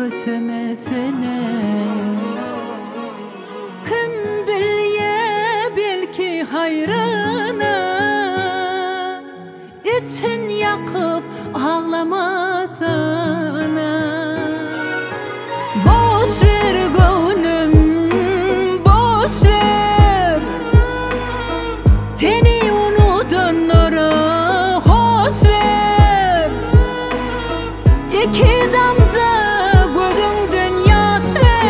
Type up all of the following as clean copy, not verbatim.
gözüme seni. Kim bilye belki hayrına için yakıp ağlamasana. Boş ver gönlüm, boş ver. Seni unutanlara hoş ver. İki damca gözünden yaş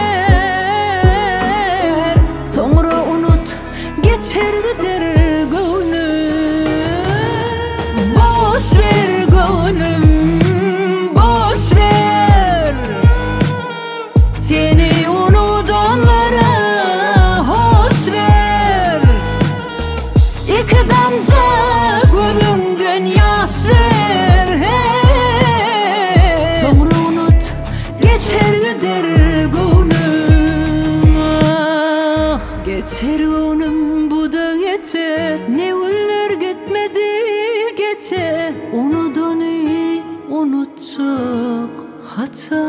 ver. Sonra unut, geçer gider gönlüm. Boş ver gönlüm, boş ver. Seni unutanlara hoş ver. İki damca gözünden yaş ver. Sonra unut, geçer gider gönlüm. Ah, geçer gönlüm, bu da geçer. Ne günler gitmedi geçe. Unudan iyi unutacak hata.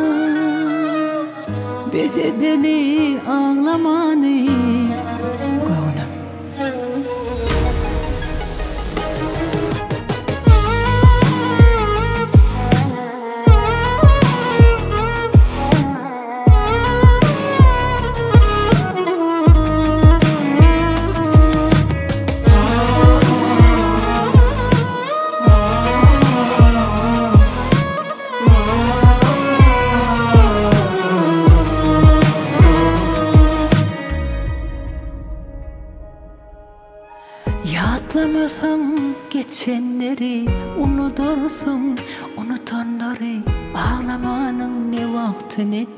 Bize deli ağlamanı gönlüm. Yadlamasam geçenleri, unutursun unutanları. Ağlamanın ne vakti ne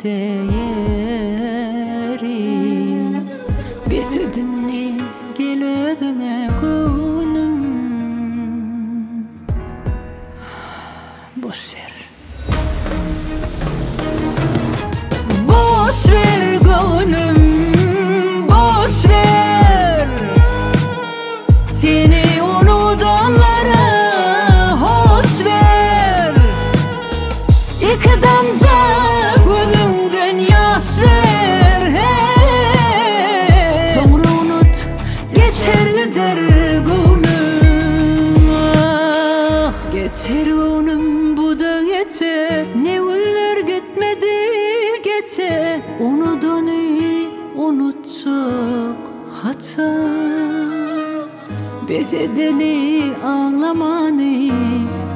değeri. Bizi dinle, gel özüne gönlüm. Boş ver. Boş ver gönlüm, boş ver. Seni unutanlara hoş ver. İki damca gözünden yaş ver. Sonra unut, geçer gider gönlüm. Ah, geçer gönlüm, bu da geçer. Ne günler gitmedi geçe. Unudan iyi unutacak hata. Bize deli ağlamanı